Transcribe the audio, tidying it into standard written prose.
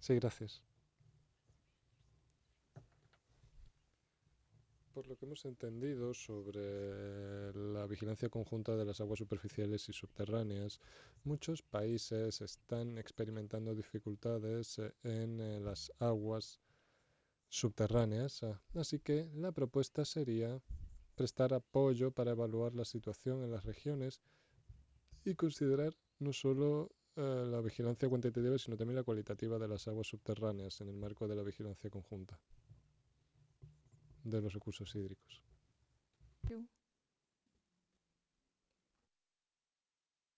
Sí, gracias. Por lo que hemos entendido sobre la vigilancia conjunta de las aguas superficiales y subterráneas, muchos países están experimentando dificultades en las aguas subterráneas, así que la propuesta sería prestar apoyo para evaluar la situación en las regiones y considerar no solo la vigilancia cuantitativa, sino también la cualitativa de las aguas subterráneas en el marco de la vigilancia conjunta de los recursos hídricos. You.